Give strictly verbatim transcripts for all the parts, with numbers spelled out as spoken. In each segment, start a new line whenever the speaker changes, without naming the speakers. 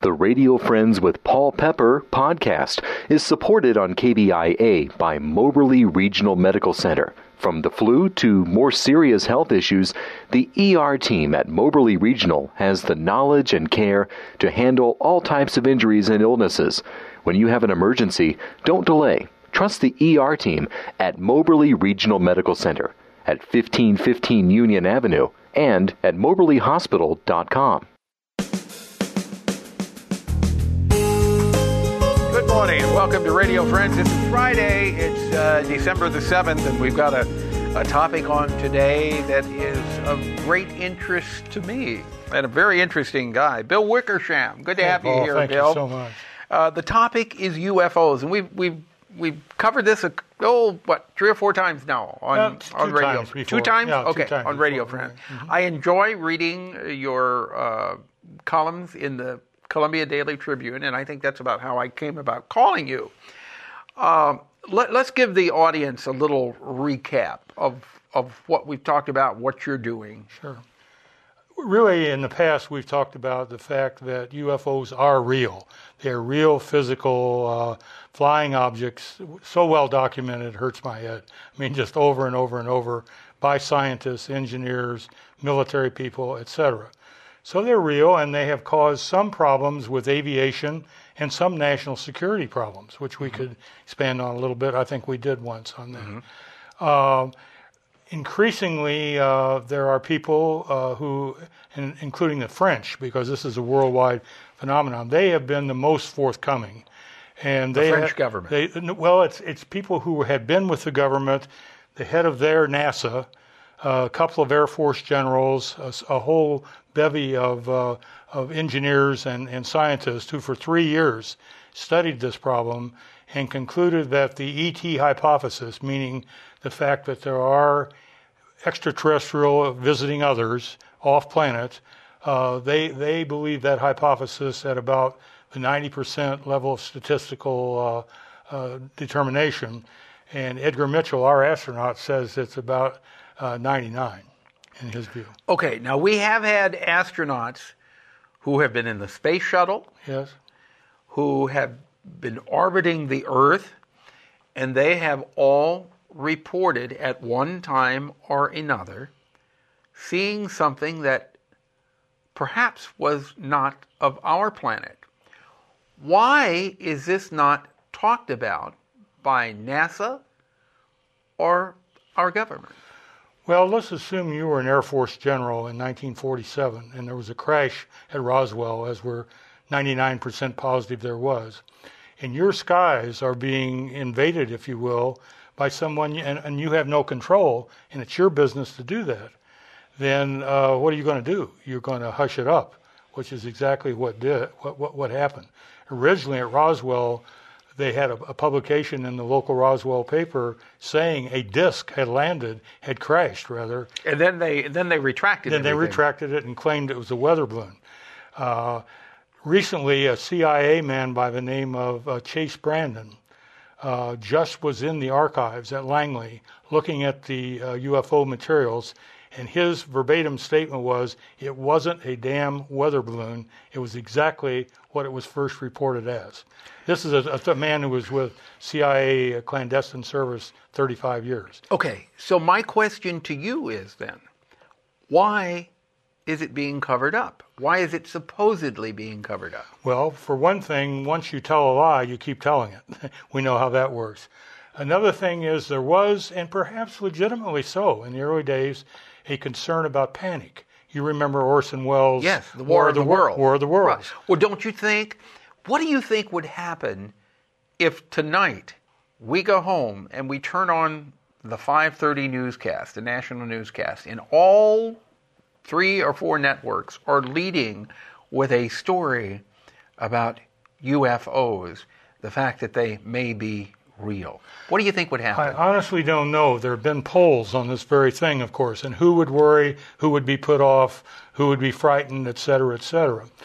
The Radio Friends with Paul Pepper podcast is supported on K B I A by Moberly Regional Medical Center. From the flu to more serious health issues, the E R team at Moberly Regional has the knowledge and care to handle all types of injuries and illnesses. When you have an emergency, don't delay. Trust the E R team at Moberly Regional Medical Center at fifteen fifteen Union Avenue and at moberly hospital dot com.
Good morning and welcome to Radio Friends. It's Friday, it's uh, December the seventh, and we've got a, a topic on today that is of great interest to me and a very interesting guy, Bill Wickersham. Good to
hey,
have
Paul,
you here,
thank
Bill.
Thank you so much.
Uh, the topic is U F Os, and we've we've we've covered this a, oh what three or four times now on
Uh, two
on radio.
times before.
Two times,
Yeah, two
okay,
times
on
before.
Radio Friends.
Mm-hmm.
I enjoy reading your uh, columns in the Columbia Daily Tribune, and I think that's about how I came about calling you. Uh, let, let's give the audience a little recap of of what we've talked about, what you're doing.
Sure. Really, in the past, we've talked about the fact that U F Os are real. They're real physical uh, flying objects, so well documented, it hurts my head. I mean, just over and over and over by scientists, engineers, military people, et cetera. So they're real, and they have caused some problems with aviation and some national security problems, which we mm-hmm. could expand on a little bit. I think we did once on that. Mm-hmm. Uh, increasingly, uh, there are people uh, who, in, including the French, because this is a worldwide phenomenon, they have been the most forthcoming. And
the
they
French
ha-
government.
They, well, it's it's people who had been with the government, the head of their NASA, uh, a couple of Air Force generals, a, a whole bevy of uh, of engineers and, and scientists who for three years studied this problem and concluded that the E T hypothesis, meaning the fact that there are extraterrestrial visiting others off planet, uh, they they believe that hypothesis at about the ninety percent level of statistical uh, uh, determination. And Edgar Mitchell, our astronaut, says it's about uh, ninety-nine. In his view.
Okay, now we have had astronauts who have been in the space shuttle,
yes,
who have been orbiting the Earth, and they have all reported at one time or another seeing something that perhaps was not of our planet. Why is this not talked about by NASA or our government?
Well, let's assume you were an Air Force general in nineteen forty-seven and there was a crash at Roswell, as we're ninety-nine percent positive there was. And your skies are being invaded, if you will, by someone, and, and you have no control, and it's your business to do that. Then uh, what are you going to do? You're going to hush it up, which is exactly what did what what, what happened. Originally at Roswell, they had a, a publication in the local Roswell paper saying a disc had landed, had crashed rather.
And then they then they retracted it.
Then everything. They retracted it and claimed it was a weather balloon. Uh, recently, a C I A man by the name of uh, Chase Brandon uh, just was in the archives at Langley looking at the uh, U F O materials, and his verbatim statement was, it wasn't a damn weather balloon. It was exactly what it was first reported as. This is a, a man who was with C I A clandestine service thirty-five years.
Okay, so my question to you is then, why is it being covered up? Why is it supposedly being covered up?
Well, for one thing, once you tell a lie, you keep telling it. We know how that works. Another thing is there was, and perhaps legitimately so, in the early days, a concern about panic. You remember Orson Welles'
yes, the War, War of the, the World.
War of the Worlds.
Right. Well, don't you think, what do you think would happen if tonight we go home and we turn on the five thirty newscast, the national newscast, and all three or four networks are leading with a story about U F Os, the fact that they may be real? What do you think would happen?
I honestly don't know. There have been polls on this very thing, of course, and who would worry, who would be put off, who would be frightened, et cetera, et cetera.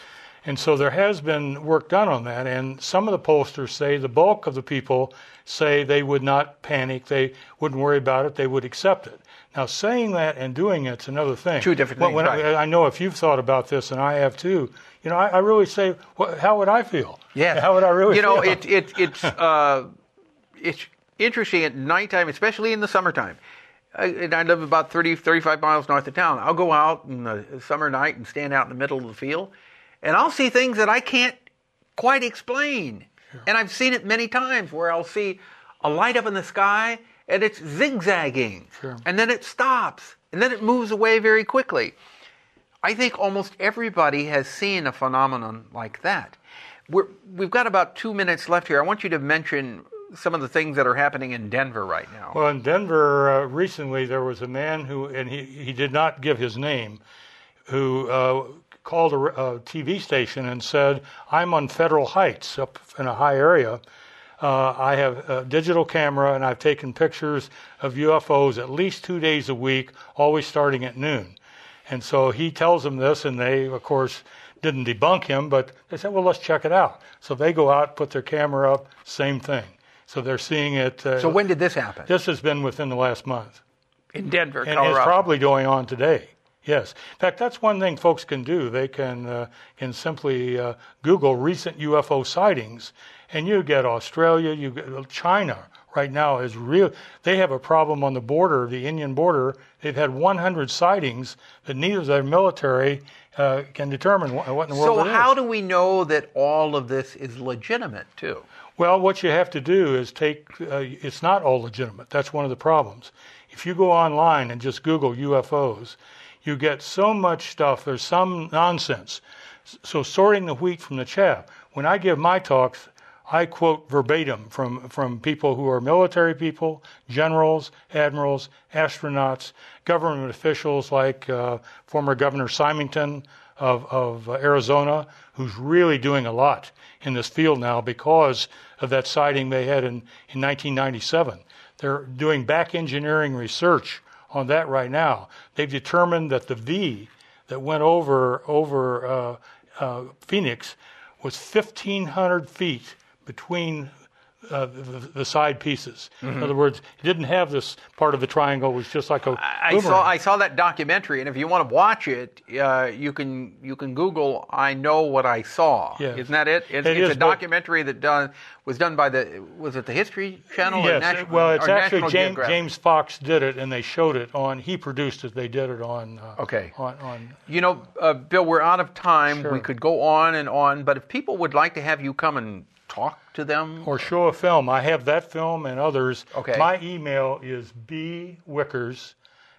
And so there has been work done on that, and some of the pollsters say the bulk of the people say they would not panic, they wouldn't worry about it, they would accept it. Now, saying that and doing it's another thing.
Two different
when,
things,
when
right.
I, I know if you've thought about this, and I have too, you know, I, I really say, well, how would I feel?
Yeah.
How would I really
you
feel?
know, it, it, it's, uh, it's interesting at nighttime, especially in the summertime. I, and I live about thirty, thirty-five miles north of town. I'll go out in the summer night and stand out in the middle of the field, and I'll see things that I can't quite explain. Sure. And I've seen it many times where I'll see a light up in the sky and it's zigzagging.
Sure.
And then it stops. And then it moves away very quickly. I think almost everybody has seen a phenomenon like that. We're, we've got about two minutes left here. I want you to mention some of the things that are happening in Denver right now.
Well, in Denver, uh, recently there was a man who, and he, he did not give his name, who uh, called a, a T V station and said, I'm on Federal Heights up in a high area. Uh, I have a digital camera and I've taken pictures of U F Os at least two days a week, always starting at noon. And so he tells them this, and they, of course, didn't debunk him, but they said, well, let's check it out. So they go out, put their camera up, same thing. So they're seeing it. Uh,
so when did this happen?
This has been within the last month.
In Denver,
and
Colorado.
And it's probably going on today. Yes. In fact, that's one thing folks can do. They can, uh, can simply uh, Google recent U F O sightings, and you get Australia, you get China right now is real. They have a problem on the border, the Indian border. They've had one hundred sightings that neither their military uh, can determine what, what in the world
So
it is.
how do we know that all of this is legitimate, too?
Well, what you have to do is take, uh, it's not all legitimate. That's one of the problems. If you go online and just Google U F Os, you get so much stuff. There's some nonsense. So sorting the wheat from the chaff. When I give my talks, I quote verbatim from, from people who are military people, generals, admirals, astronauts, government officials like uh, former Governor Symington of, of Arizona, who's really doing a lot in this field now because of that sighting they had in, in nineteen ninety-seven. They're doing back engineering research on that right now. They've determined that the V that went over, over uh, uh, Phoenix was fifteen hundred feet between uh, the, the side pieces. Mm-hmm. In other words, it didn't have this part of the triangle. It was just like a
I
boomerang.
saw I saw that documentary, and if you want to watch it, uh, you can you can Google "I Know What I Saw."
Yes.
Isn't that it? It's,
it
it's
is,
a documentary that done was done by the was it the History Channel?
Yes.
Or National,
well, it's
or
actually
National
James,
Geographic?
James Fox did it, and they showed it on. He produced it. They did it on. Uh,
Okay.
On, on
You know, uh, Bill, we're out of time.
Sure.
We could go on and on, but if people would like to have you come and talk to them,
or show a film, I have that film and others.
Okay.
My email is bwickers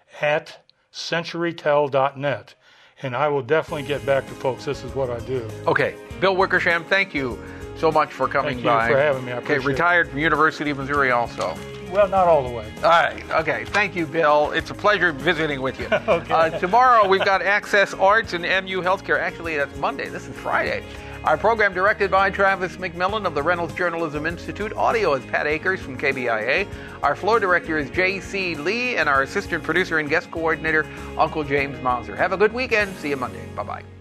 at centurytel dot net, and I will definitely get back to folks. This is what I do.
Okay, Bill Wickersham, thank you so much for coming
Thank you
by.
for having me. I
okay,
appreciate it.
retired from University of Missouri also.
Well, not all the way.
All right, okay. Thank you, Bill. It's a pleasure visiting with you.
Okay.
Uh, tomorrow we've got Access Arts and M U Healthcare. Actually, that's Monday. This is Friday. Our program directed by Travis McMillan of the Reynolds Journalism Institute. Audio is Pat Akers from K B I A. Our floor director is J C Lee, and our assistant producer and guest coordinator, Uncle James Mauser. Have a good weekend. See you Monday. Bye-bye.